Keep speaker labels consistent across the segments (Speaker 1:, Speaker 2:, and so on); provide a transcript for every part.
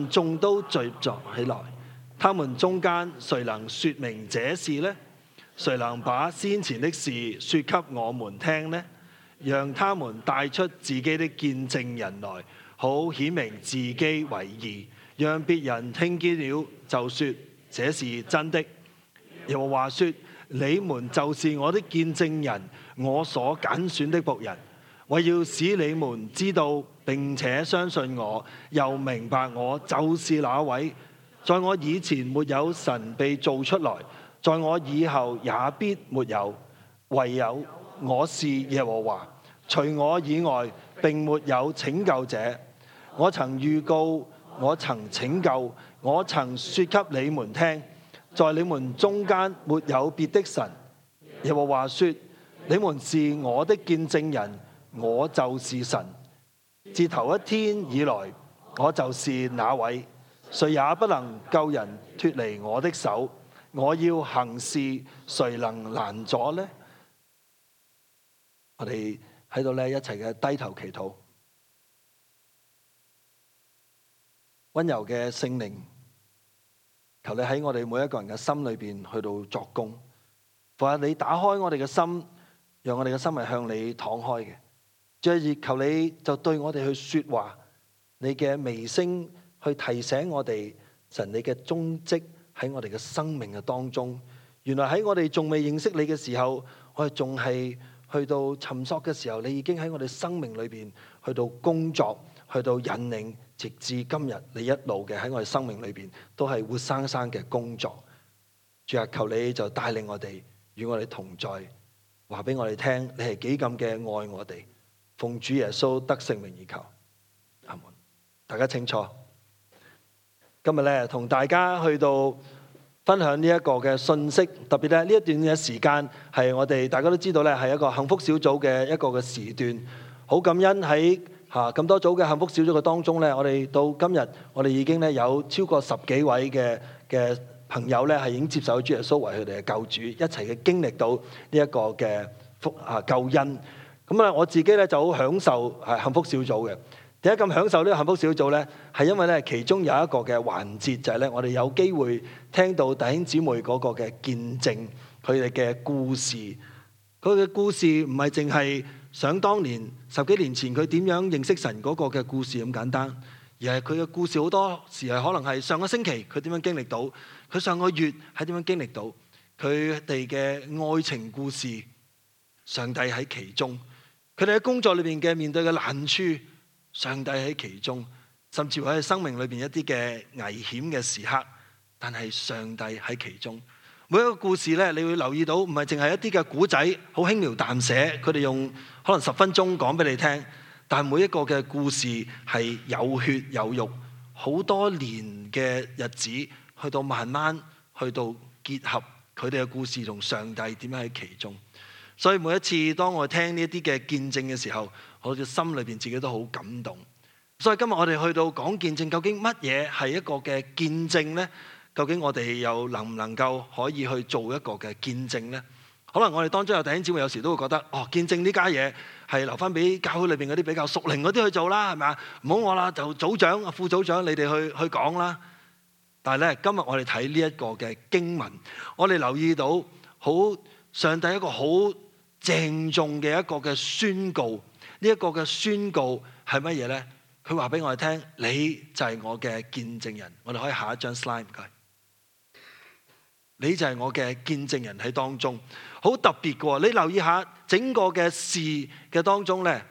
Speaker 1: 眾都聚集起來，他們中間誰能說明這事呢？誰能把先前的事說給我們聽呢？讓他們帶出自己的見證人來，好顯明自己為義，讓別人聽見了就說這是真的。耶和華說：你們就是我的見證人，我所揀選的僕人。我要使你們知道並且相信我，又明白我就是那位。在我以前沒有神被造出來，在我以後也必沒有，唯有我是耶和華，除我以外並沒有拯救者。我曾預告，我曾拯救，我曾說給你們聽，在你們中間沒有別的神。耶和華說：你們是我的見證人，我就是神。自頭一天以來，我就是那位，誰也不能救人脫離我的手。我要行事，誰能攔阻呢？我哋喺度一齊嘅低頭祈禱。溫柔嘅聖靈，求你喺我哋每一個人嘅心裏邊去到作工。求下你打開我哋嘅心，讓我哋嘅心係向你敞開嘅。再求你就對我哋去說話，你嘅微聲去提醒我哋，神你嘅蹤跡喺我哋嘅生命嘅當中。原來喺我哋仲未認識你嘅時候，我哋仲係去到尋索嘅時候，你已經喺我哋生命裏邊去到工作，去到引領，直至今日你一路嘅喺我哋生命裏邊都係活生生嘅工作。主啊，求你就帶領我哋，與我哋同在，話俾我哋聽，你係幾咁嘅愛我哋。奉主耶穌得聖名而求，阿門。大家清楚。今日咧同大家去到分享呢一個嘅信息，特別咧呢一段嘅時間係我哋大家都知道咧係一個幸福小組嘅一個嘅時段。好感恩喺咁多組嘅幸福小組嘅當中咧，我哋到今日我哋已經咧有超過10幾位嘅朋友咧係已經接受主耶穌為佢哋嘅救主，一齊嘅經歷到呢一個嘅救恩。咁啊，我自己咧就好享受幸福小組嘅。點解咁享受呢個幸福小組咧？係因為咧其中有一個嘅環節就係咧，我哋有機會聽到弟兄姊妹嗰個嘅見證，佢哋嘅故事。佢嘅故事唔係淨係想當年10幾年前佢點樣認識神嗰個嘅故事咁簡單，而係佢嘅故事好多時係可能係上個星期佢點樣經歷到，佢上個月係點樣經歷到，佢哋嘅愛情故事，上帝喺其中。佢哋喺工作裏邊嘅面對嘅難處，上帝喺其中，甚至乎喺生命裏邊一啲嘅危險嘅時刻，但係上帝喺其中。每一個故事咧，你會留意到唔係淨係一啲嘅古仔，好輕描淡寫，佢哋用可能10分鐘講俾你聽，但係每一個嘅故事係有血有肉，好多年嘅日子，去到慢慢去到結合佢哋嘅故事同上帝點樣喺其中。所以每一次當我聽呢一啲嘅見證嘅時候，我嘅心裏邊自己都好感動。所以今日我哋去到講見證，究竟乜嘢係一個嘅見證呢？究竟我哋又能唔能夠可以去做一個嘅見證呢？可能我哋當中有弟兄姊妹有時都會覺得，見證呢家嘢係留翻俾教會裏邊嗰啲比較屬靈嗰啲去做啦，係咪啊？唔好我啦，就組長、副組長你哋去講啦。但係咧，今日我哋睇呢一個嘅經文，我哋留意到上帝一個好鄭重嘅一個嘅宣告。呢一個嘅宣告係乜嘢呢？佢話俾我哋聽，你就係我嘅見證人。我哋可以下一張 slide 唔該。你就係我嘅見證人喺當中，好特別嘅。你留意下整個嘅事嘅當中呢，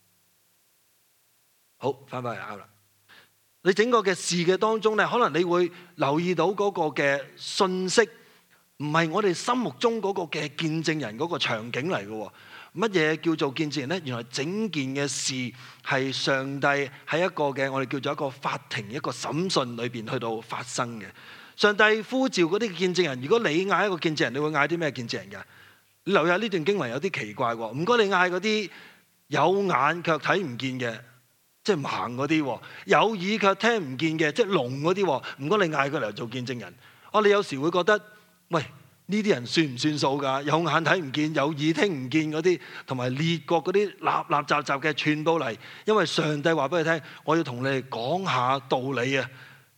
Speaker 1: 好翻返嚟啱啦。你整個嘅事嘅當中呢，可能你會留意到嗰個嘅信息，唔係我哋心目中嗰個嘅見證人嗰個場景嚟嘅。乜嘢叫做見證人呢？原來整件嘅事係上帝喺一個嘅我哋叫做一個法庭、一個審訊裏邊去到發生嘅。上帝呼召嗰啲見證人，如果你嗌一個見證人，你會嗌啲咩見證人㗎？你留意下呢段經文有啲奇怪喎。唔該，你嗌嗰啲有眼卻睇唔見嘅，即係盲嗰啲；有耳卻聽唔見嘅，即係聾嗰啲。唔該，你嗌佢嚟做見證人。你有時會覺得，喂，呢啲人算唔算數㗎？有眼睇唔見，有耳聽唔見嗰啲，同埋列國嗰啲立立雜雜嘅，全部嚟。因為上帝話俾你聽，我要同你哋講下道理啊！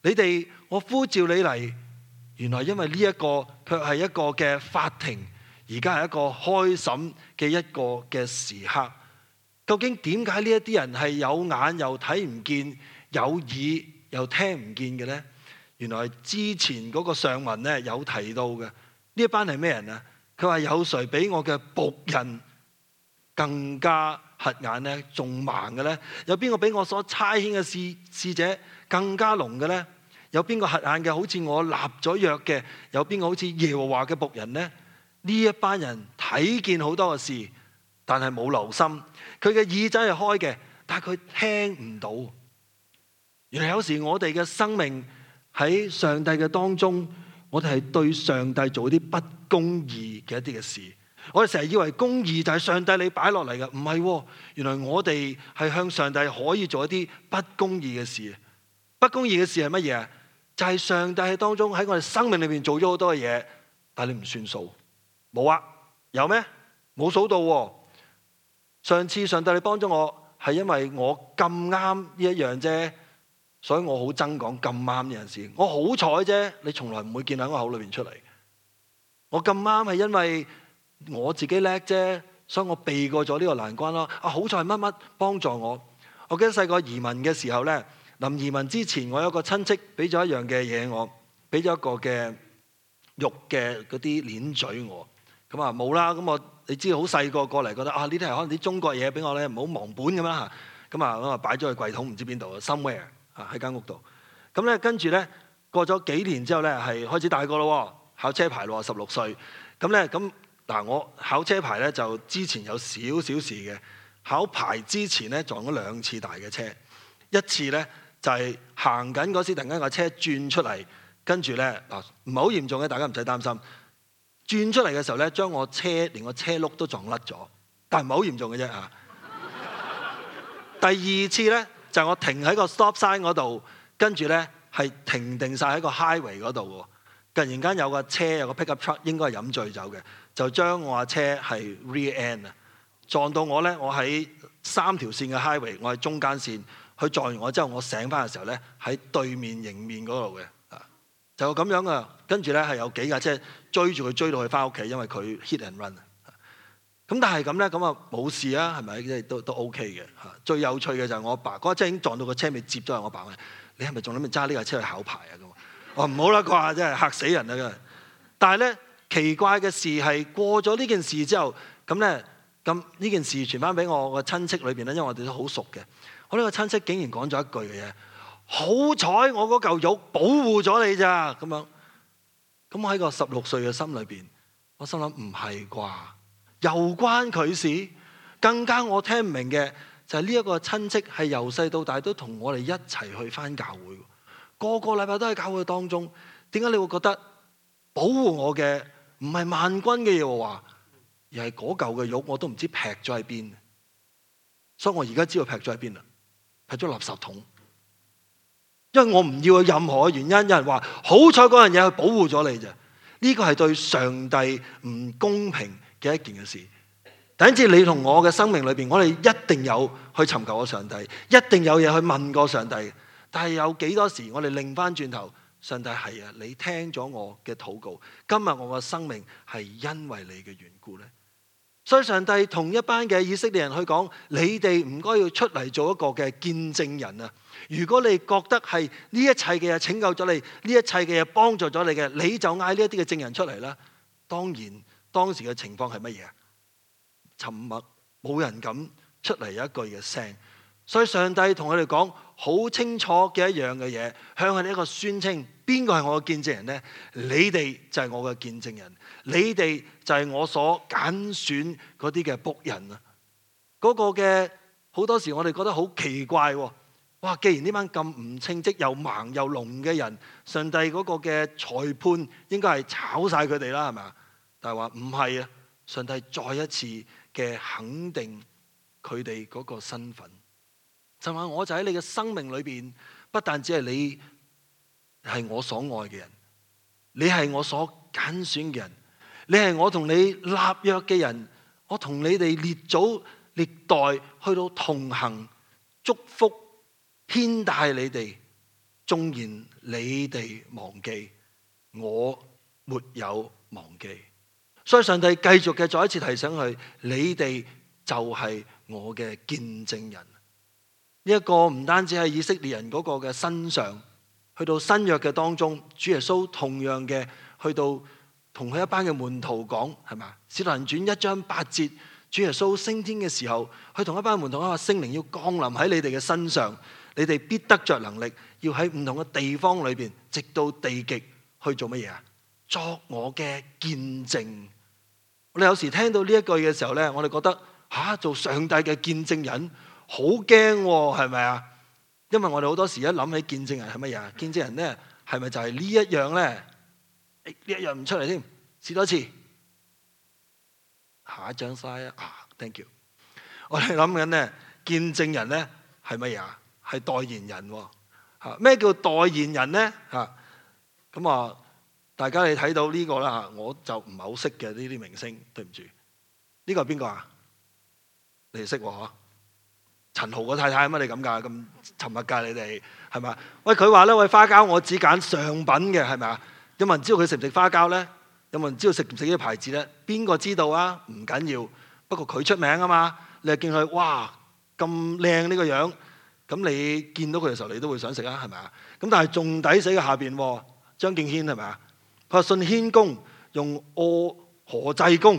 Speaker 1: 你哋我呼召你嚟，原來因為呢一個卻係一個嘅法庭，而家係一個開審嘅一個嘅時刻。究竟點解呢一啲人係有眼又睇唔見，有耳又聽唔見嘅呢？原來之前嗰個上文咧有提到嘅，呢一班係咩人啊？佢話有誰比我嘅僕人更加瞎眼呢？仲盲嘅呢？有邊個比我所差遣嘅使者更加聾嘅呢？有邊個瞎眼嘅好似我立咗約嘅？有邊個好似耶和華嘅僕人呢？呢一班人睇見好多嘅事，但係冇留心。佢嘅耳仔係開嘅，但係佢聽唔到。原來有時我哋嘅生命喺上帝嘅當中，我哋係對上帝做啲不公義嘅一啲嘅事。我哋成日以為公義就係上帝你擺落嚟嘅，唔係喎。原來我哋係向上帝可以做一啲不公義嘅事。不公義嘅事係乜嘢啊？就係上帝喺當中喺我哋生命裏面做咗好多嘅嘢，但係你唔算數。冇啊？有咩？冇數到喎。上次上帝你幫咗我，係因為我咁啱呢一樣啫，所以我好憎講咁啱呢件事。我好彩啫，你從來唔會見喺我口裏邊出嚟。我咁啱係因為我自己叻啫，所以我避過咗呢個難關咯。好在乜乜幫助我。我記得細個移民嘅時候呢，臨移民之前，我有個親戚俾咗一樣嘅嘢我，俾咗一個嘅肉嘅嗰啲鏈嘴我。咁啊冇啦，咁我你知好細個過嚟，覺得呢啲係可能啲中國嘢俾我咧，唔好忘本咁啦嚇。咁啊擺咗去櫃桶，唔知邊度 somewhere 喺間屋度。咁咧跟住咧過咗幾年之後咧，係開始大個咯，考車牌咯，16歲。咁嗱，我考車牌咧就之前有少少事嘅。考牌之前咧撞咗2次大嘅車，一次咧就係行緊嗰時，突然間個車轉出嚟，跟住咧唔係好嚴重嘅，大家唔使擔心。轉出嚟嘅時候咧，將我連個車轆都撞甩咗，但係唔係好嚴重嘅啫嚇。第二次咧就係我停喺個 stop sign 嗰度，跟住咧係停定晒喺個 highway 嗰度喎。突然間有個車有個 pickup truck 應該係飲醉酒嘅，就將我架車係 rear end 啊，撞到我咧。我喺3條線嘅 highway， 我喺中間線。佢撞完我之後，我醒翻嘅時候咧喺對面迎面嗰度嘅。就咁樣啊，跟住咧係有幾架車追住佢追到佢翻屋企，因為佢 hit and run。咁但係咁咧，咁啊冇事啊，係咪？即係都 OK 嘅嚇。最有趣嘅就係我阿爸嗰架車已經撞到個車尾接咗，係我爸話：你係咪仲諗住揸呢架車去考牌啊？咁我話唔好啦啩，真係嚇死人啊！但係咧奇怪嘅事係過咗呢件事之後，咁呢件事傳翻俾我個親戚裏邊咧，因為我哋都好熟嘅。我呢個親戚竟然講咗一句嘅嘢。好彩我嗰嚿肉保護咗你咋咁樣。咁我喺個16歲嘅心裏邊，我心諗唔係啩，又關佢事？更加我聽唔明嘅就係呢一個親戚係由細到大都同我哋一齊去翻教會，個個禮拜都喺教會當中。點解你會覺得保護我嘅唔係萬軍嘅耶和華，而係嗰嚿嘅肉我都唔知劈咗喺邊？所以我而家知道劈咗喺邊啦，劈咗垃圾桶。因為我唔要有任何嘅原因，有人話好彩嗰樣嘢去保護咗你啫，呢個係對上帝唔公平嘅一件嘅事。第一次你同我嘅生命裏邊，我哋一定有去尋求過上帝，一定有嘢去問過上帝。但係有幾多時我哋擰翻轉頭，上帝係啊，你聽咗我嘅禱告，今日我嘅生命係因為你嘅緣故呢。所以上帝同一班嘅以色列人去講：你哋唔該要出嚟做一個嘅見證人啊！如果你覺得係呢一切嘅嘢拯救咗你，呢一切嘅嘢幫助咗你嘅，你就嗌呢一啲嘅證人出嚟啦。當然當時嘅情況係乜嘢？沉默，冇人敢出嚟一句嘅聲。所以上帝同佢哋講好清楚嘅一樣嘅嘢，向佢哋一個宣稱：邊個係我嘅見證人呢？你哋就係我嘅見證人，你哋就係我所揀選嗰啲嘅僕人啊！嗰個嘅好多時我哋覺得好奇怪喎。哇！既然呢班咁唔稱職又盲又聾嘅人，上帝嗰個嘅裁判應該係炒晒佢哋啦，係咪啊？但係話唔係啊！上帝再一次嘅肯定佢哋嗰個身份。就話我就喺你嘅生命裏邊，不但只係你係我所愛嘅人，你係我所揀選嘅人，你係我同你立約嘅人，我同你哋列祖歷代去到同行，祝福牽帶你哋， 縱然你哋忘記，我沒有忘記。所以上帝繼續嘅再一次提醒佢：你哋就係我嘅見證人。呢一個唔單止係以色列人嗰個嘅身上，去到新約嘅當中，主耶穌同樣嘅去到同佢一班嘅門徒講，係咪？使徒行傳1章8節，主耶穌升天嘅時候，佢同一班門徒講話：聖靈要降臨喺你哋嘅身上，你哋必得着能力，要喺唔同嘅地方裏邊，直到地極去做乜嘢啊？作我嘅見證。我哋有時聽到呢一句嘅時候呢，我哋覺得做上帝嘅見證人好驚喎，係咪啊？因為我哋好多時一諗起見證人係乜嘢啊？見證人呢係咪就係呢一樣呢？呢一樣唔出嚟添，試多次。下一張晒，thank you。我哋諗緊呢，見證人呢係乜嘢啊？係代言人喎。咩叫代言人呢？咁啊，大家你睇到呢個啦，我就唔係好識嘅呢啲明星，對唔住。呢個係邊個啊？你哋識喎？陳豪個太太乜你咁㗎？咁沉默㗎你哋係咪？喂，佢話咧，喂，花膠我只揀上品嘅，係咪啊？有冇人知道佢食唔食花膠咧？有冇人知道食唔食呢啲牌子咧？邊個知道啊？唔緊要，不過佢出名啊嘛。你係見佢哇咁靚呢個樣，咁你見到佢嘅時候，你都會想食啊，係咪啊？咁但係仲抵死嘅下邊，張敬軒係咪啊？佢話信軒公用何濟公，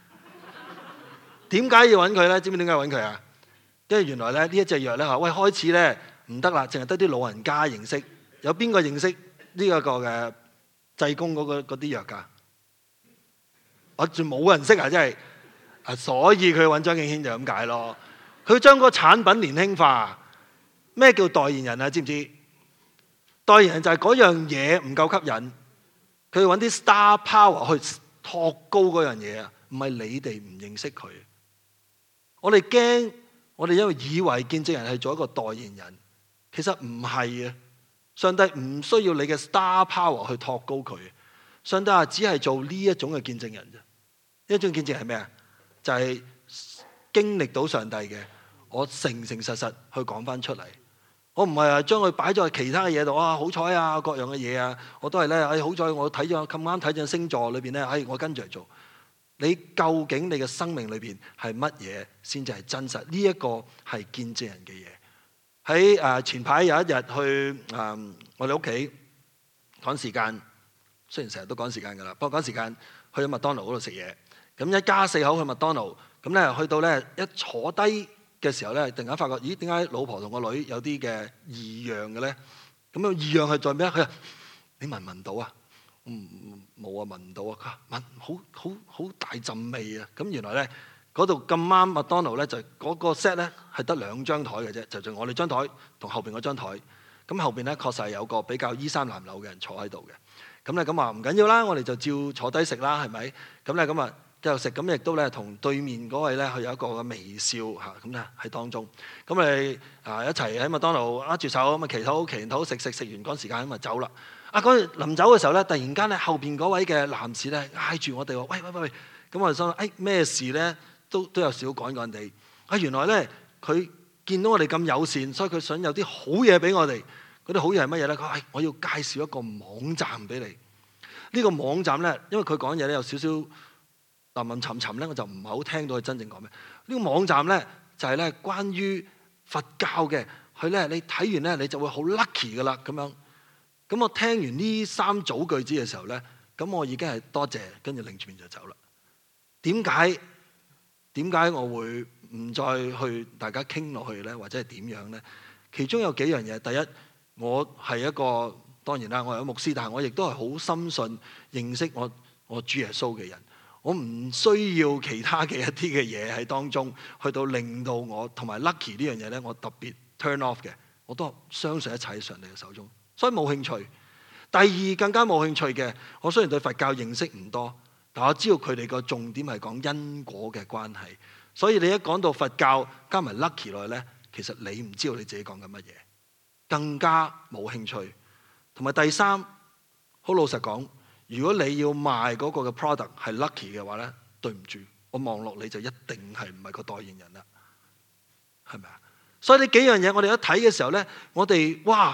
Speaker 1: 點解要揾佢咧？知唔知點解揾佢啊？因為原來咧呢一隻藥咧喂開始咧唔得啦，淨係得啲老人家認識。有邊個認識呢一個嘅濟公嗰啲藥㗎？我仲冇人識啊！真係所以佢揾張敬軒就咁解咯。佢將個產品年輕化。咩叫代言人啊？知唔知？代言人就係嗰樣嘢唔夠吸引，佢揾啲 star power 去托高嗰樣嘢啊！唔係你哋唔認識佢，我哋驚。我哋因為以為見證人係做一個代言人，其實唔係啊！上帝唔需要你嘅 star power 去托高佢，上帝只係做呢一種嘅見證人啫。呢一種見證人係咩啊？就係經歷到上帝嘅，我誠誠實實去講翻出嚟。我唔係將佢擺咗喺其他嘅嘢度啊，好彩啊，各樣嘅嘢啊，我都係咧，好彩我睇咗咁啱睇咗星座裏邊咧，我跟住嚟做。你究竟你嘅生命裏邊係乜嘢先至係真實？呢一個係見證人嘅嘢。喺前排有一日去我哋屋企趕時間，雖然成日都趕時間㗎啦，不過趕時間去咗麥當勞嗰度食嘢。咁一家4口去麥當勞，咁咧去到咧一坐低嘅時候咧，突然間發覺，咦？點解老婆同個女有啲嘅異樣嘅咧？咁樣異樣係在咩？佢話：你聞唔聞到啊？冇啊，聞唔到啊！聞好大陣味啊！咁原來咧嗰度咁啱麥當勞咧就嗰個 set 咧係得2張台嘅啫，就我哋張台同後邊嗰張台。咁後邊咧確實係有個比較衣衫襤褸嘅人坐喺度嘅。咁咧咁話唔緊要啦，我哋就照坐低食啦，係咪？咁咧咁啊繼續食，咁亦都咧同對面嗰位咧佢有一個嘅微笑嚇，咁咧喺當中。咁我哋一齊喺麥當勞握住手咁啊祈禱食完趕時間咁啊走啦。嗰日臨走嘅時候咧，突然間咧後邊嗰位嘅男士咧嗌住我哋話：喂！咁我哋想咩事咧？都有少趕地。原來咧佢見到我哋咁友善，所以佢想有啲好嘢俾我哋。嗰啲好嘢係乜嘢咧？佢話：我要介紹一個網站俾你。呢個網站咧，因為佢講嘢咧有少少吟沉咧，我就唔係好聽到佢真正講咩。呢個網站咧就係咧關於佛教嘅。佢咧你睇完咧你就會好 lucky 噶啦咁樣。咁我聽完呢3組句子嘅時候咧，咁我已經係多謝，跟住擰住面就走啦。點解我會唔再去大家傾落去咧，或者係點樣咧？其中有幾樣嘢。第一，我係一個當然啦，我係一個牧師，但係我亦都係好深信認識我主耶穌嘅人。我唔需要其他嘅一啲嘅嘢喺當中，去到令到我同埋 lucky 呢樣嘢咧，我特別 turn off 嘅。我都相信一切喺上帝嘅手中。所以冇興趣。第二，更加冇興趣嘅，我雖然對佛教認識唔多，但我知道佢哋個重點係講因果嘅關係。所以你一講到佛教加埋 lucky 落去咧，其實你唔知道你自己講緊乜嘢，更加冇興趣。同埋第三，好老實講，如果你要賣嗰個嘅 product 係 lucky 嘅話咧，對唔住，我望落你就一定係唔係個代言人啦，係咪啊？所以呢幾樣嘢我哋一睇嘅時候咧，我哋哇！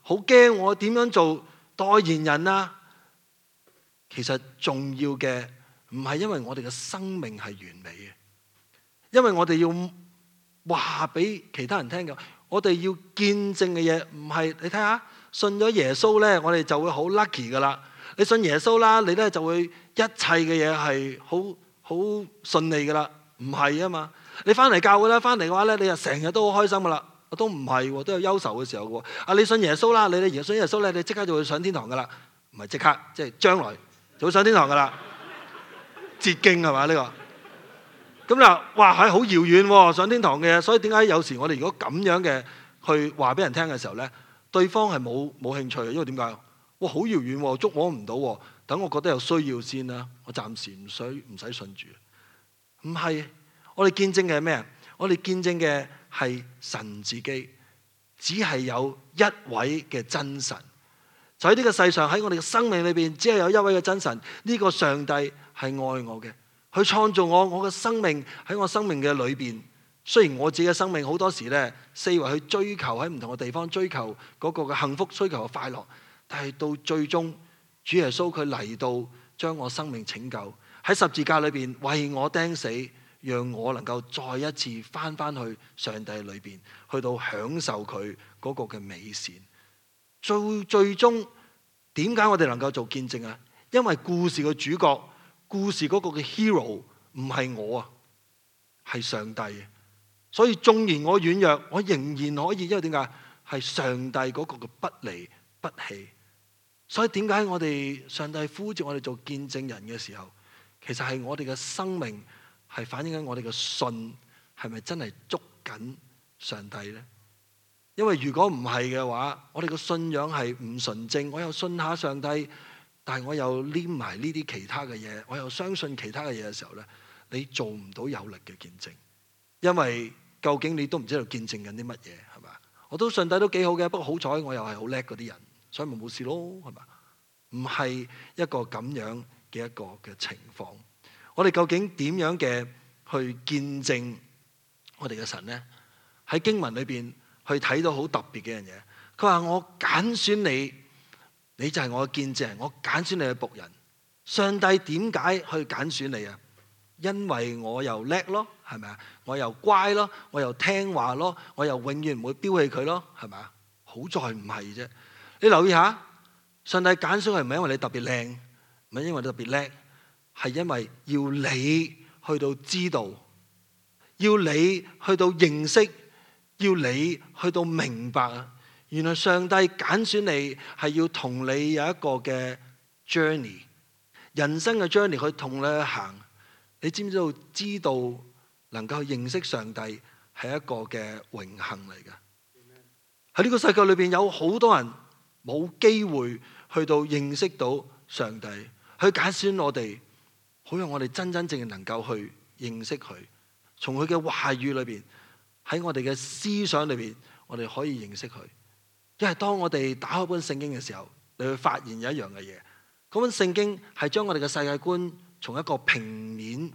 Speaker 1: 好驚我點樣做代言人啊？其實重要嘅唔係因為我哋嘅生命係完美嘅，因為我哋要話俾其他人聽嘅，我哋要見證嘅嘢唔係你睇下，信咗耶穌咧，我哋就會好 lucky 噶啦。你信耶穌啦，你咧就會一切嘅嘢係好順利噶啦，唔係啊嘛。你翻嚟教會啦，翻嚟嘅話咧，你就成日都好開心噶啦。都唔係喎，都有憂愁嘅時候嘅喎。啊，你信耶穌啦，你信耶穌咧，你即刻就會上天堂噶啦。唔係即刻，即係將來就會上天堂噶啦。捷徑係嘛呢個？咁嗱，哇係好遙遠喎，上天堂嘅。所以點解有時我哋如果咁樣嘅去話俾人聽嘅時候咧，對方係冇興趣嘅，因為點解？哇，好遙遠喎，捉摸唔到喎。等我覺得有需要先啦，我暫時唔使信住。唔係，我哋見證嘅係咩啊？我哋見證嘅係神自己，只係有一位嘅真神。就喺呢個世上，喺我哋嘅生命裏邊，只係有一位嘅真神。呢個上帝係愛我嘅，佢創造我嘅生命喺我生命嘅裏邊。雖然我自己嘅生命好多時咧，四圍去追求喺唔同嘅地方追求嗰個嘅幸福，追求嘅快樂，但係到最終，主耶穌佢嚟到將我生命拯救，喺十字架裏邊為我釘死，讓我能夠再一次翻去上帝裏邊，去到享受佢嗰個嘅美善。最終點解我哋能夠做見證啊？因為故事嘅主角，故事嗰個嘅 hero 唔係我啊，係上帝。所以縱然我軟弱，我仍然可以，因為點解？係上帝嗰個嘅不離不棄。所以點解我哋上帝呼召我哋做見證人嘅時候，其實係我哋嘅生命係反映緊我哋嘅信係咪真係捉緊上帝呢？因為如果唔係嘅話，我哋嘅信仰係唔純正。我又信下上帝，但係我又黏埋呢啲其他嘅嘢，我又相信其他嘅嘢嘅時候呢，你做唔到有力嘅見證。因為究竟你都唔知道見證緊啲乜嘢，係嘛？我都上帝都幾好嘅，不過好彩我又係好叻嗰啲人，所以咪冇事咯，係嘛？唔係一個咁樣嘅一個嘅情況。我哋究竟點樣嘅去見證我哋嘅神呢？喺經文裏邊去睇到好特別嘅樣嘢。佢話我揀選你，你就係我嘅見證人，我揀選你嘅僕人。上帝點解去揀選你啊？因為我又叻咯，係咪啊？我又乖咯，我又聽話咯，我又永遠唔會丟棄佢咯，係咪啊？好在唔係啫。你留意下，上帝揀選係唔係因為你特別靚，唔係因為你特別叻，係因為要你去到知道，要你去到認識，要你去到明白啊！原來上帝揀選你係要同你有一個嘅 journey， 人生嘅 journey 去同你去行。你知唔知道？知道能夠認識上帝係一個嘅榮幸嚟嘅。喺呢個世界裏邊有好多人冇機會去到認識到上帝，去揀選我哋，好讓我哋真正能夠去認識佢。從佢嘅話語裏邊，喺我哋嘅思想裏邊，我哋可以認識佢。因為當我哋打開本聖經嘅時候，你會發現有一樣嘅嘢，嗰本聖經係將我哋嘅世界觀從一個平面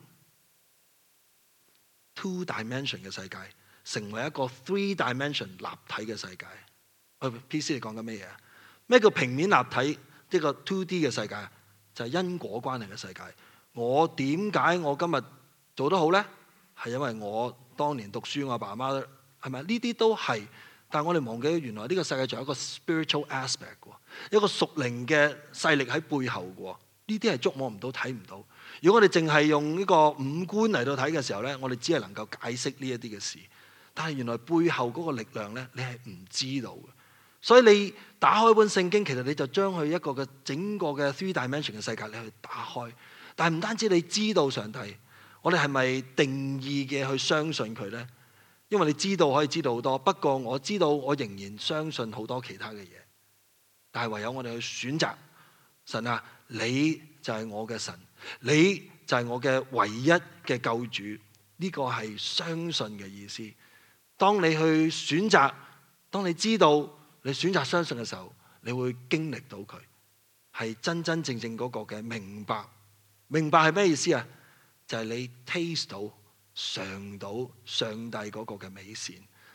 Speaker 1: two dimension 嘅世界，成為一個 three dimension 立體嘅世界。PC 你講緊咩嘢啊？咩叫平面立體？呢個 2D 嘅世界就係因果關係嘅世界。我點解我今日做得好呢？係因為我當年讀書，我阿爸阿媽係咪？呢啲都係。但係我哋忘記咗，原來呢個世界仲有一個 spiritual aspect 嘅，一個屬靈嘅勢力喺背後嘅。呢啲係捉摸唔到、睇唔到。如果我哋淨係用呢個五官嚟到睇嘅時候呢，我哋只係能夠解釋呢一啲嘅事。但係原來背後嗰個力量呢，你係唔知道嘅。所以你打開本聖經，其實你就將佢一個嘅整個嘅 three dimension 嘅世界，你去打開。但係唔單止你知道上帝，我哋係咪定義嘅去相信佢呢？因為你知道可以知道好多，不過我知道我仍然相信好多其他嘅嘢。但係唯有我哋去選擇神啊，你就係我嘅神，你就係我嘅唯一嘅救主。呢個係相信嘅意思。當你去選擇，當你知道你選擇相信嘅時候，你會經歷到佢係真真正正嗰個嘅明白。明白係咩意思啊？就係你 taste 到嘗到上帝嗰個嘅美善。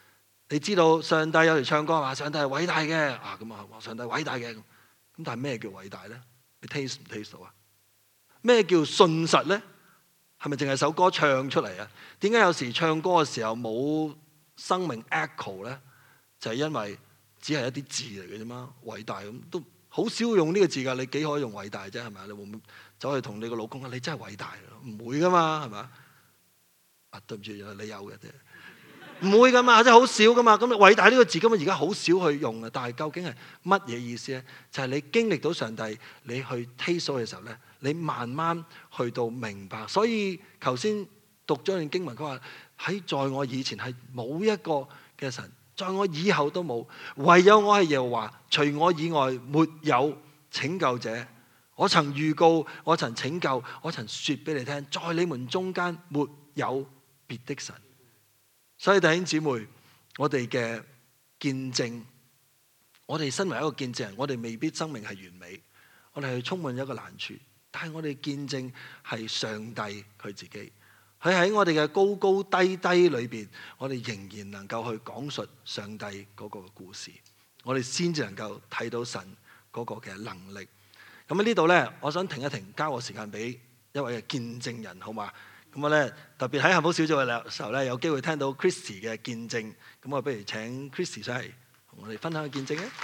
Speaker 1: 你知道上帝有條唱歌話上帝係偉大嘅咁啊，上帝偉大嘅咁，但係咩叫偉大咧？你 taste 唔 taste 到啊？咩叫信實咧？係咪淨係首歌唱出嚟啊？點解有時唱歌嘅時候冇生命 echo 咧？就係因為只係一啲字嚟嘅啫嘛，偉大咁都好少用呢個字㗎。你幾可以用偉大啫？係咪？你會唔會走去同你個老公講你真係偉大？唔會㗎嘛，係咪？對唔住，原來你有嘅啫。唔會噶嘛，真係好少噶嘛。咁偉大呢個字根本而家好少去用啊。但係究竟係乜嘢意思咧？就係你經歷到上帝，你去 taste 嘅時候咧，你慢慢去到明白。所以頭先讀咗段經文，佢話在我以前係冇一個嘅神，在我以後都冇，唯有我係耶和華，除我以外沒有拯救者。我曾預告，我曾拯救，我曾說俾你聽，在你們中間沒有別的神。所以弟兄姊妹，我哋嘅見證，我哋身為一個見證人，我哋未必生命係完美，我哋係充滿一個難處，但係我哋見證係上帝佢自己，佢喺我哋嘅高高低低裏邊，我哋仍然能夠去講述上帝嗰個故事，我哋先至能夠睇到神嗰個嘅能力。咁喺呢度呢，我想停一停，交個時間俾一位嘅見證人，好嘛？咁我咧特別喺幸福小組嘅時候咧，有機會聽到 Christy 嘅見證，咁我不如請 Christy 上嚟同我哋分享個見證啊！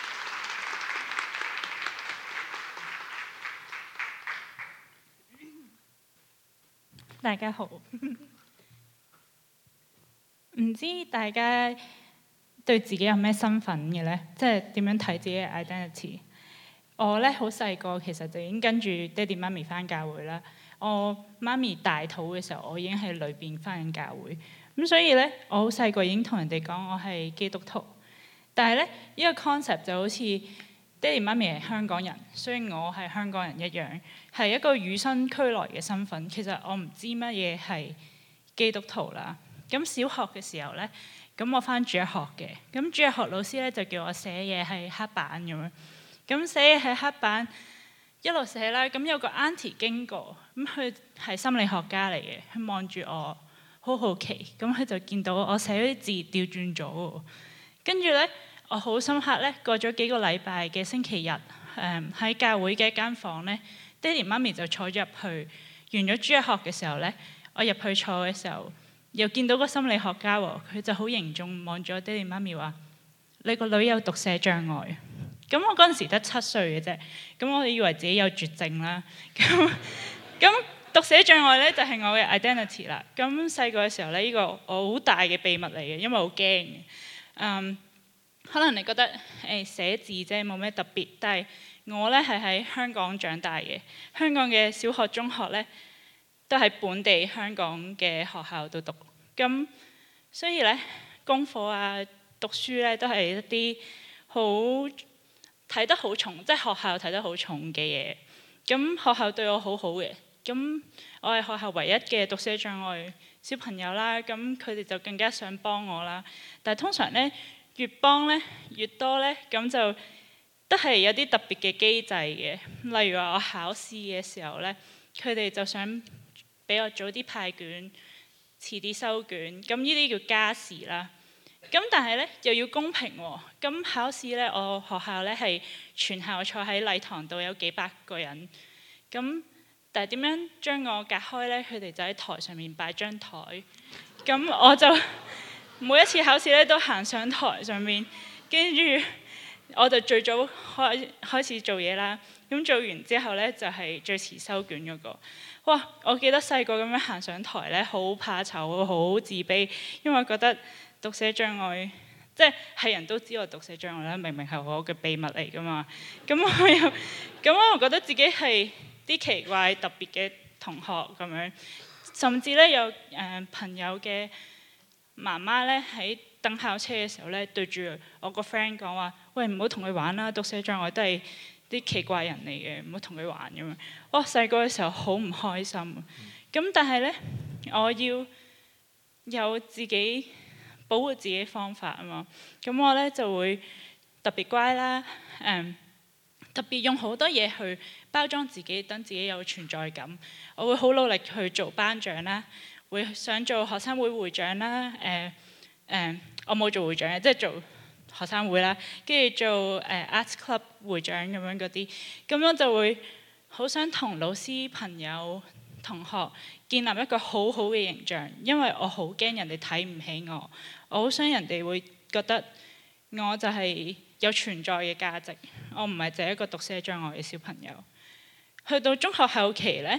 Speaker 2: 大家好，唔知大家對自己有咩身份嘅咧？即係點樣睇自己嘅 identity？ 我咧好細個，其實就已經跟住爹哋媽咪返教會啦。我媽咪大肚嘅時候，我已經喺裏邊返緊教會，咁所以咧，我好細個已經同人哋講我係基督徒。但係咧，呢個 concept 就好似爹哋媽咪係香港人，雖然我係香港人一樣，係一個與生俱來嘅身份。其實我唔知乜嘢係基督徒啦。咁小學嘅時候咧，咁我返主日學嘅，咁主日學老師咧就叫我寫嘢係黑板咁樣，咁寫嘢係黑板。一路寫啦，咁有個 auntie 經過，咁佢係心理學家嚟嘅，佢望住我，好好奇，咁佢就見到我寫啲字調轉咗，跟住咧，我好深刻咧，過咗幾個禮拜嘅星期日，喺教會嘅一間房咧，爹哋媽咪就坐咗入去，完咗主日學嘅時候咧，我入去坐嘅時候，又見到個心理學家喎，佢就好凝重望住我爹哋媽咪話：你個女有讀寫障礙。咁我嗰陣時得7歲嘅啫，咁我以為自己有絕症啦。咁讀寫障礙咧就係我嘅 identity 啦。咁細個嘅時候咧，呢個我好大嘅秘密嚟嘅，因為好驚。可能你覺得寫字啫冇咩特別，但係我咧係喺香港長大嘅，香港嘅小學、中學咧都喺本地香港嘅學校度讀。咁所以咧功課啊、讀書咧都係一啲好睇得好重，即係學校睇得好重嘅嘢。咁學校對我好好嘅，咁我係學校唯一嘅讀寫障礙小朋友啦。咁佢哋就更加想幫我啦。但係通常咧越幫咧越多咧，咁就都係有啲特別嘅機制嘅。例如話我考試嘅時候咧，佢哋就想俾我早啲派卷，遲啲收卷。咁呢啲叫加時啦。咁但係咧又要公平喎。咁考試咧，我學校咧係全校坐喺禮堂度有幾百個人。咁但係點樣將我隔開咧？佢哋就喺台上面擺張台。咁我就每一次考試咧都行上台上面，跟住我就最早開始做嘢啦。咁做完之後咧就係最遲收卷嗰個。哇！我記得細個咁樣行上台咧，好怕醜，好自卑，因為覺得讀寫障礙，即係人都知我讀寫障礙啦，明明係我嘅秘密嚟噶嘛。咁我覺得自己係啲奇怪特別嘅同學咁樣，甚至咧有朋友嘅媽媽咧喺等校車嘅時候咧，對住我個 friend 講話：喂，唔好同佢玩啦，讀寫障礙都係啲奇怪人嚟嘅，唔好同佢玩咁樣。我細個嘅時候好唔開心，咁但係咧我要有自己保護自己方法啊嘛，咁我咧就會特別乖啦，特別用好多嘢去包裝自己，等自己有存在感。我會好努力去做班長啦，會想做學生會會長啦， 我冇做會長嘅，即係做學生會啦，跟住做Arts Club 會長咁樣嗰啲，咁樣就會好想同老師、朋友、同學建立一個好好嘅形象，因為我好驚人哋睇唔起我，我好想人哋會覺得我就係有存在嘅價值，我唔係淨係一個讀寫障礙嘅小朋友。去到中學後期呢，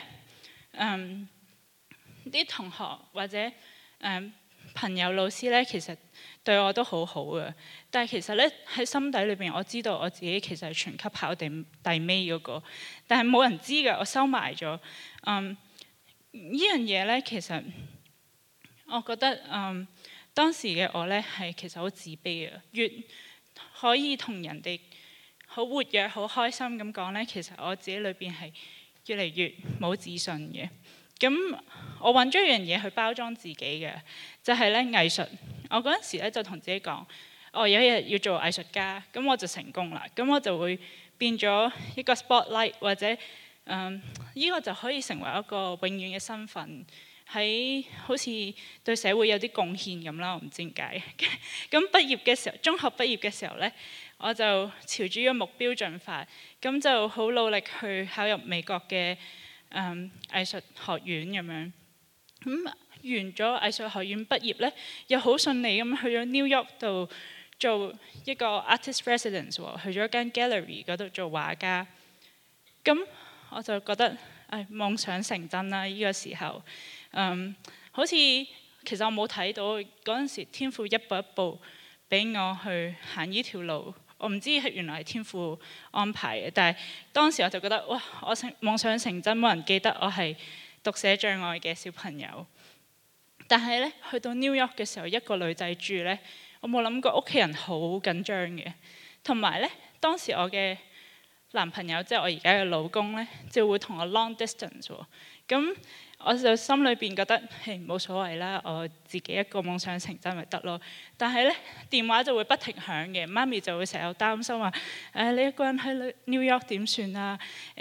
Speaker 2: 啲同學或者朋友、老師呢，其實對我都好好嘅，但係其實呢，喺心底裏邊，我知道我自己其實係全級考第尾嗰個，但係冇人知㗎，我收埋咗。呢樣嘢呢，其實我覺得當時嘅我呢，係其實好自卑嘅，越可以同人哋好活躍、好開心咁講呢，其實我自己裏邊係越嚟越冇自信嘅。咁我揾咗一樣嘢去包裝自己嘅，就係咧藝術。我嗰陣時咧就同自己講，我有一日要做藝術家，咁我就成功啦。咁我就會變咗一個 spotlight，或者呢個就可以成為一個永遠嘅身份，喺好似對社會有啲貢獻咁啦。我唔知點解。咁畢業嘅時候，中學畢業嘅時候咧，我就朝住呢個目標進發，咁就好努力去考入美國嘅藝術學院咁樣。咁完咗藝術學院畢業咧，又好順利咁去咗 New York 度做一個 artist residence 喎，去咗一間 gallery 嗰度做畫家。咁我就覺得夢想成真啦！呢個時候，好似其實我冇睇到嗰陣時天父一步一步俾我去行呢條路。我唔知原來係天父安排嘅，但係當時我就覺得哇！我夢想成真，冇人記得我係讀寫障礙嘅小朋友。但係咧，去到 New York 嘅時候，一個女仔住咧，我冇諗過屋企人好緊張嘅。同埋咧，當時我嘅男朋友即係我而家嘅老公咧，就會同我 long distance 喎。咁我就心裏邊覺得冇所謂啦，我自己一個夢想成真咪得咯。但係咧，電話就會不停響嘅，媽咪就會成日擔心話：你一個人喺 New York 點算啊？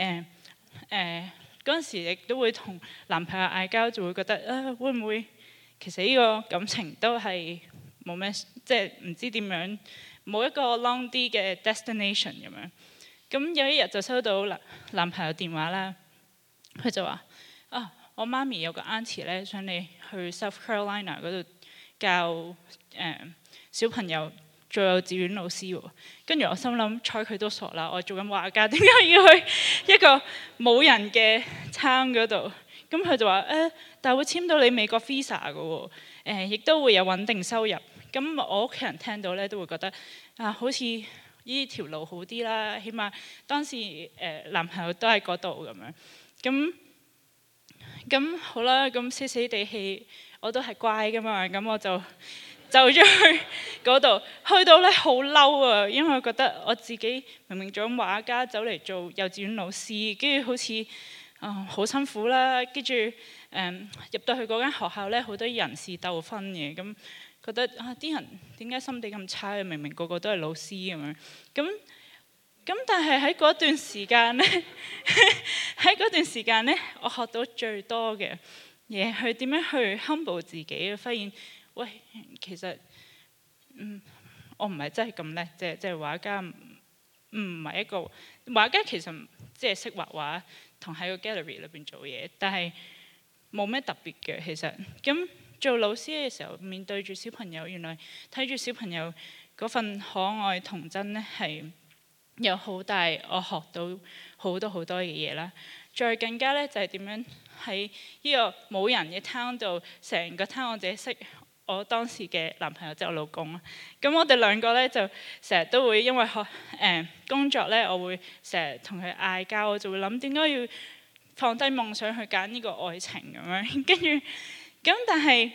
Speaker 2: 嗰陣時亦都會同男朋友嗌交，就會覺得會唔會其實呢個感情都係冇咩，即係唔知點樣，冇一個 long 啲嘅 destination 咁樣。咁有一日就收到男朋友電話啦，佢就話：我媽咪有個 auntie 咧，想你去 South Carolina 嗰度教小朋友做幼稚園老師喎。跟住我心諗，睬佢都傻啦，我做緊畫家，點解要去一個冇人嘅餐嗰度？咁佢就話：但係會簽到你美國 visa 嘅喎，亦都會有穩定收入。咁我屋企人聽到咧都會覺得好似呢條路好啲啦，起碼當時男朋友都喺嗰度咁樣。咁好啦，咁死死地氣我都係乖噶嘛，咁我就走咗去嗰度，去到咧好嬲啊，因為我覺得我自己明明做緊畫家，走嚟做幼稚園老師，跟住好似好辛苦啦，跟住入到去嗰間學校咧，好多人事鬥紛嘅，咁覺得啲人點解心地咁差？明明個個都係老師咁樣，咁但係喺嗰段時間咧，喺嗰段時間咧，我學到最多嘅嘢係點樣去 humble 自己，發現喂，其實我唔係真係咁叻啫，即係畫家唔係一個畫家，其實即係識畫畫同喺個 gallery 裏邊做嘢，但係冇咩特別嘅其實。咁做老師嘅時候，面對住小朋友，原來睇住小朋友嗰份可愛童真咧，係有好大我學到好多嘅嘢啦。再更加咧就係點樣喺呢個冇人嘅 town 度，成個 town 我自己識。我當時嘅男朋友即係我老公，咁我哋兩個咧就成日都會因為工作咧，我會成日同佢嗌交，我就會諗點解要放低夢想去揀呢個愛情咁樣，跟住咁但係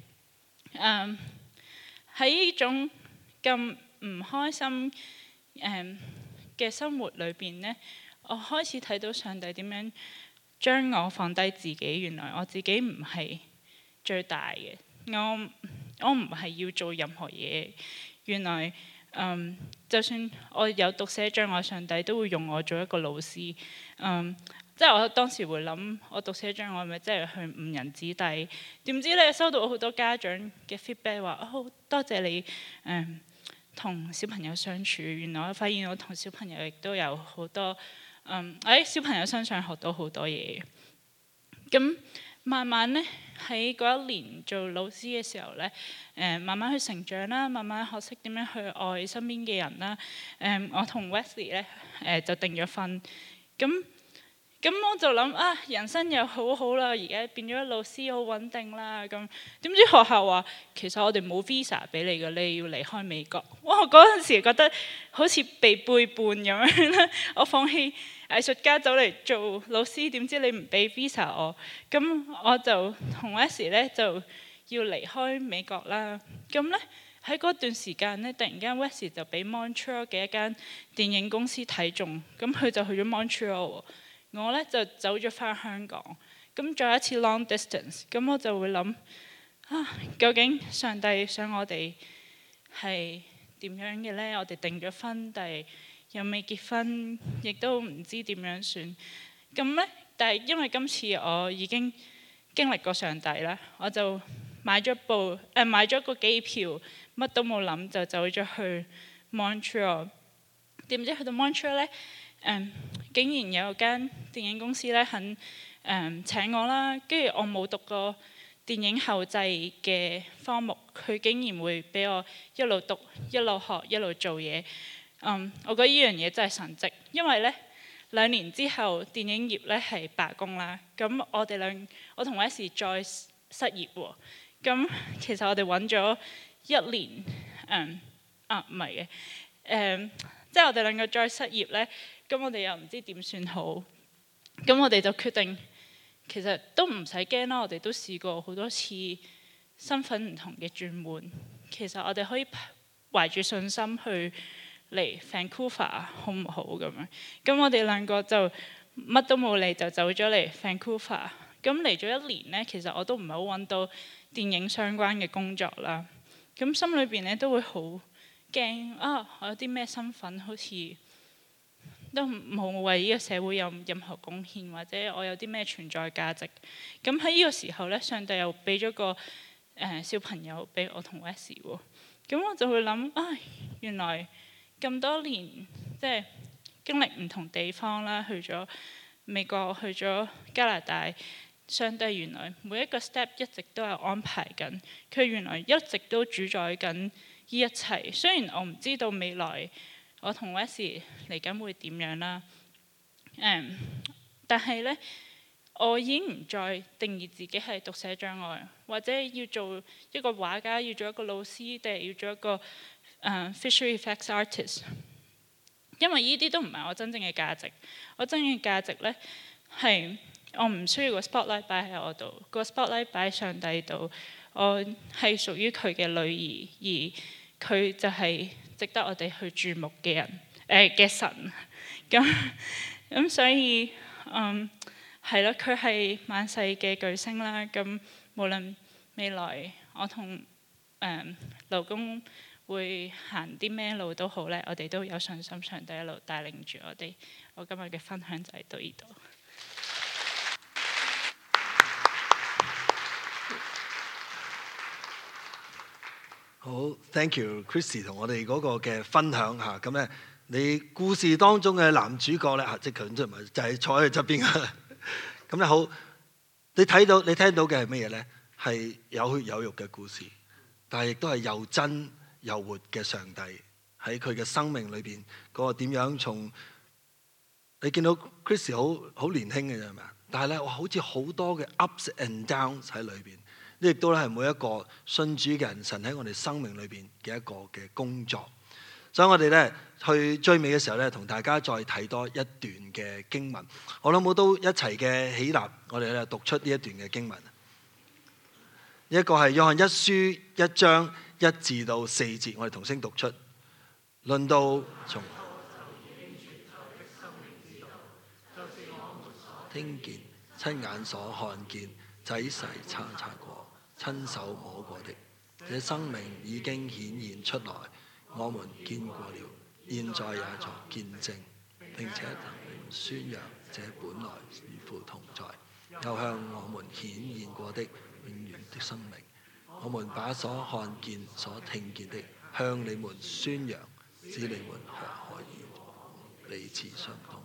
Speaker 2: 喺呢種咁唔開心嘅生活裏邊咧，我開始睇到上帝點樣將我放低自己，原來我自己唔係最大嘅。我唔係要做任何嘢，原來就算我有讀寫障礙，上帝都會用我做一個老師。 即係我當時會諗，我讀社長我係咪真係去誤人子弟？點知咧收到好多家長嘅 feedback 話，多謝你同小朋友相處。原來我發現我同小朋友亦都有好多喺小朋友身上學到好多嘢。咁慢慢咧喺嗰一年做老師嘅時候咧，慢慢去成長啦，慢慢學識點樣去愛身邊嘅人啦。我同 Wesley 咧就訂咗婚。咁我就諗人生又好好啦，而家變咗老師好穩定啦。咁點知學校話其實我哋冇 visa 俾你嘅，你要離開美國。哇！嗰陣時覺得好似被背叛咁樣啦。我放棄藝術家走嚟做老師，點知你唔俾 visa 我？咁我就同 Wesley 咧就要離開美國啦。咁咧喺嗰段時間咧，突然間 Wesley 就俾 Montreal 嘅一間電影公司睇中，咁佢就去咗 Montreal。我咧就走咗返香港，咁再一次 long distance， 咁我就會諗究竟上帝想我哋係點樣嘅呢？我哋訂咗婚，但係又未結婚，亦都唔知點樣算。咁咧，但係因為今次我已經經歷過上帝啦，我就買咗個機票，乜都冇諗就走咗去 Montreal。點知去到 Montreal 咧？竟然有間電影公司咧肯請我啦，跟住我冇讀過電影後製嘅科目，佢竟然會俾我一路讀一路學一路做嘢。我覺得呢樣嘢真係神蹟，因為咧2年之後電影業咧係罷工啦，咁我同Wesley再失業喎。咁其實我哋揾咗1年，唔係嘅，即係我哋兩個再失業咧。咁我哋又唔知點算好，咁我哋就決定其實都唔使驚啦。我哋都試過好多次身份唔同嘅轉換，其實我哋可以懷住信心去嚟 Vancouver 好唔好咁樣？咁我哋兩個就乜都冇理就走咗嚟 Vancouver。咁嚟咗1年呢，其實我都唔係好揾到電影相關嘅工作啦。咁心裏邊咧都會好驚我有啲咩身份好似都冇為呢個社會有任何貢獻，或者我有啲咩存在價值。咁喺呢個時候咧，上帝又俾咗個小朋友俾我同 Wesley 喎。咁我就會諗原來咁多年即係經歷唔同地方啦，去咗美國，去咗加拿大，上帝原來每一個 step 一直都有安排緊，佢原來一直都主宰緊呢一切。雖然我唔知道未來我同 Wesley 嚟緊會點樣啦，但係呢，我已經唔再定義自己係讀寫障礙，或者要做一個畫家，要做一個老師，定係要做一個visual effects artist。因為呢啲都唔係我真正嘅價值。我真正嘅價值呢，係我唔需要個 spotlight 擺喺我度，個 spotlight 擺喺上帝度。我係屬於佢嘅女兒，而佢就係值得我哋去注目嘅人，嘅神。咁所以係咯，佢係萬世嘅巨星啦。咁無論未來我同老公會行啲咩路都好咧，我哋都有信心，上帝一路帶領住我哋。我今日嘅分享就係到呢度。
Speaker 1: 好 ，thank you，Christy 同我哋嗰個嘅分享嚇。咁咧，你故事當中嘅男主角咧嚇，即係佢就唔係就係坐喺佢側邊嘅。咁咧好，你聽到嘅係乜嘢咧？係有血有肉嘅故事，但係亦都係又真又活嘅上帝喺佢嘅生命裏邊嗰個點樣從你見到 Christy 好年輕嘅啫，係咪啊？但係咧，好似好多嘅 ups and downs 喺裏邊。呢亦都咧係每一個信主嘅人，神喺我哋生命裏邊嘅一個嘅工作。所以我哋咧去最尾嘅時候咧，同大家再睇多一段嘅經文。我諗我都一齊嘅起立，我哋咧讀出呢一段嘅經文。一個係約翰一書1章1至到4節，我哋同聲讀出。論到從聽見、親眼所看見、仔細查過、親手摸過的，這生命已經顯現出來，我們見過了，現在也作見證，並且宣揚這本來與父同在，又向我們顯現過的永遠的生命。我們把所看見、所聽見的向你們宣揚，使你們可以彼此相通。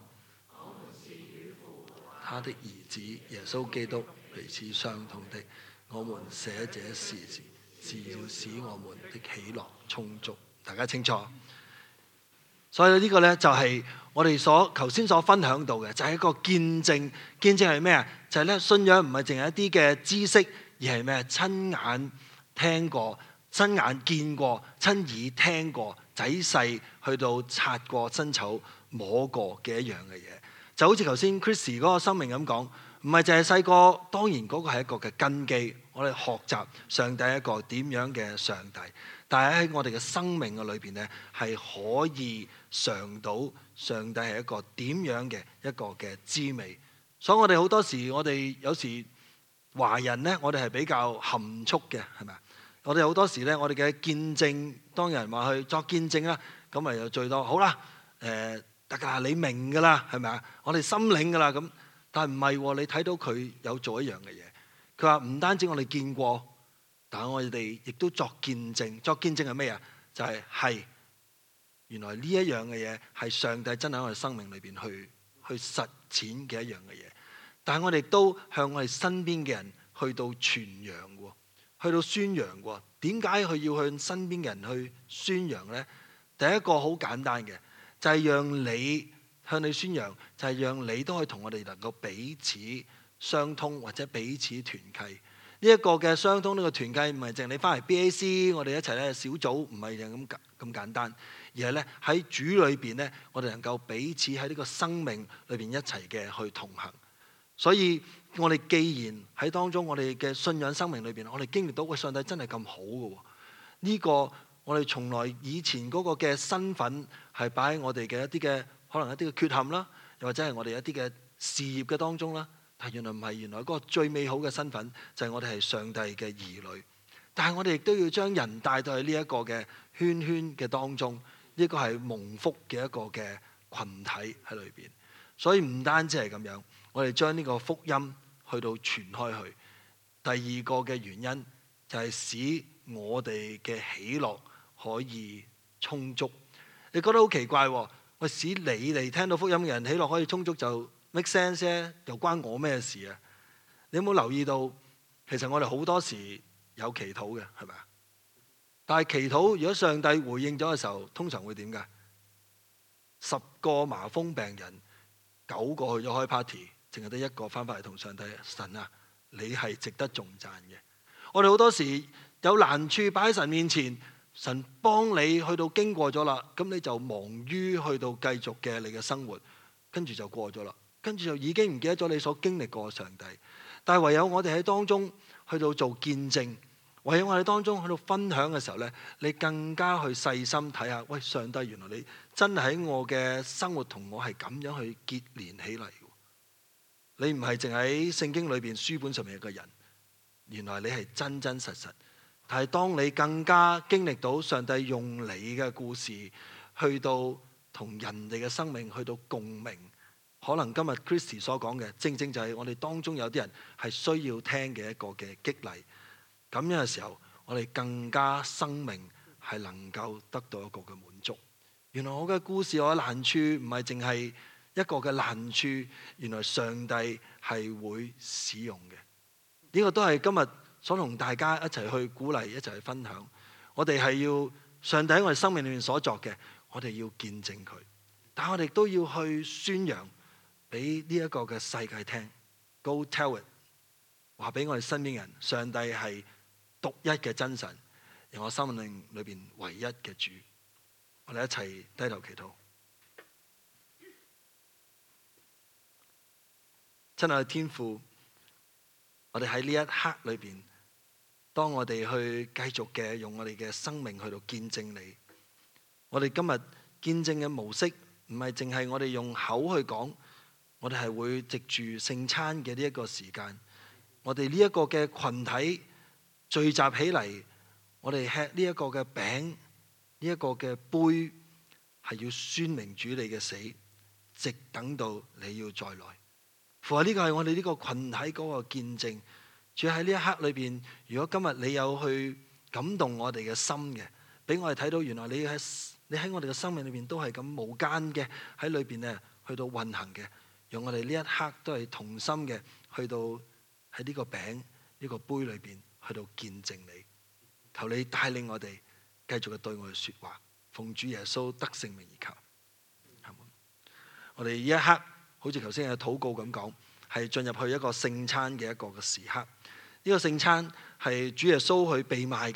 Speaker 1: 他的兒子耶穌基督彼此相通的，我們寫這事是要使我們的喜樂充足。大家清楚？所以呢個呢，就係我哋頭先所分享到嘅，就係一個見證。見證係咩啊？就係呢，信仰唔係淨係一啲嘅知識，而係咩？親眼聽過、親眼見過、親耳聽過、仔細去到擦過、伸手摸過嘅一樣嘅嘢。就好似頭先 Chrissy 嗰個生命咁講，唔係淨係細個，當然嗰個係一個嘅根基，我哋學習上帝一個點樣嘅上帝。但係喺我哋嘅生命嘅裏邊呢，係可以嘗到上帝係一個點樣嘅一個嘅滋味。所以我哋好多時，我哋有時華人呢，我哋係比較含蓄嘅，係咪啊？我哋好多時呢，我哋嘅見證，當有人話去作見證啦，咁咪就最多好啦，得㗎啦，你明㗎啦，係咪啊？我哋心領㗎啦咁，但係唔係喎？你睇到佢有做一樣嘅嘢，佢話唔單止我哋見過，但係我哋亦都作見證。作見證係咩啊？就係原來呢一樣嘅嘢係上帝真係喺我哋生命裏邊去實踐嘅一樣嘅嘢。但係我哋都向我哋身邊嘅人去到傳揚喎，去到宣揚喎。點解佢要向身邊嘅人去宣揚呢？第一個好簡單嘅。就係讓你向你宣揚，就係讓你都可以同我哋能夠彼此相通，或者彼此團契。呢一個嘅相通，呢個團契唔係淨係你翻嚟 BAC，我哋一齊咧小組，唔係淨咁簡單，而係咧喺主裏邊咧，我哋能夠彼此喺呢個生命裏邊一齊嘅去同行。所以我哋既然喺當中，我哋嘅信仰生命裏邊，我哋經歷到上帝真係咁好嘅喎，呢個。我哋從來以前嗰個嘅身份係擺喺我哋嘅一啲嘅可能一啲嘅缺陷啦，又或者係我哋一啲嘅事業嘅當中啦。但係原來唔係，原來嗰個最美好嘅身份就係我哋係上帝嘅兒女。但係我哋亦都要將人帶到去呢一個嘅圈嘅當中，呢個係蒙福嘅一個嘅群體喺裏邊。所以唔單止係咁樣，我哋將呢個福音去到傳開去。第二個嘅原因就係使我哋嘅喜樂可以充足。你覺得好奇怪喎？我使你哋聽到福音嘅人喜樂可以充足就 make sense 啫，又關我咩事啊？你有冇留意到？其實我哋好多時有祈禱嘅，係咪啊？但係祈禱如果上帝回應咗嘅時候，通常會點㗎？10個麻風病人，9個去咗開 party，淨係得1個翻返嚟同上帝神啊，你係值得頌讚嘅。我哋好多時有難處擺喺神面前。神幫你去到經過咗啦，咁你就忙於去到繼續嘅你嘅生活，跟住就過咗啦，跟住就已經唔記得咗你所經歷過嘅上帝。但係唯有我哋喺當中去到做見證，唯有我哋當中去到分享嘅時候呢，你更加去細心睇下，喂，上帝原來你真係喺我嘅生活同我係咁樣去結連起嚟。你唔係淨喺聖經裏邊書本上面一個人，原來你係真真實實。但係當你更加經歷到上帝用你嘅故事去到同人哋嘅生命去到共鳴，可能今日 Christy 所講嘅，正正就係我哋當中有啲人係需要聽嘅一個嘅激勵。咁樣嘅時候，我哋更加生命係能夠得到一個嘅滿足。原來我嘅故事，我嘅難處唔係淨係一個嘅難處，原來上帝係會使用嘅。呢個都係今日所同大家一齊去鼓勵，一齊去分享。我哋係要上帝喺我哋生命裏面所作嘅，我哋要見證佢。但係我哋都要去宣揚俾呢一個嘅世界聽。Go tell it， 話俾我哋身邊人，上帝係獨一嘅真神，而我生命裏邊唯一嘅主。我哋一齊低頭祈禱。親愛嘅天父，我哋喺呢一刻裏邊，當我哋去繼續嘅用我哋嘅生命去到見證你，我哋今日見證嘅模式唔係淨係我哋用口去講，我哋係會藉住聖餐嘅呢一個時間，我哋呢一個嘅群體聚集起嚟，我哋吃呢一個嘅餅，呢一個嘅杯，係要宣明主你嘅死， 直等到你要再來。父啊，呢個係我哋呢個群體嗰個見證。主喺呢一刻裏邊，如果今日你有去感動我哋嘅心嘅，俾我哋睇到原來你喺我哋嘅生命裏邊都係咁無間嘅喺裏邊咧，去到運行嘅，讓我哋呢一刻都係同心嘅，去到喺呢個餅呢個杯裏邊去到見證你。求你帶領我哋繼續嘅對我哋說話，奉主耶穌得聖名而求。我哋呢一刻好似頭先嘅禱告咁講，係進入去一個聖餐嘅一個嘅時刻。呢個聖餐係主耶穌去被賣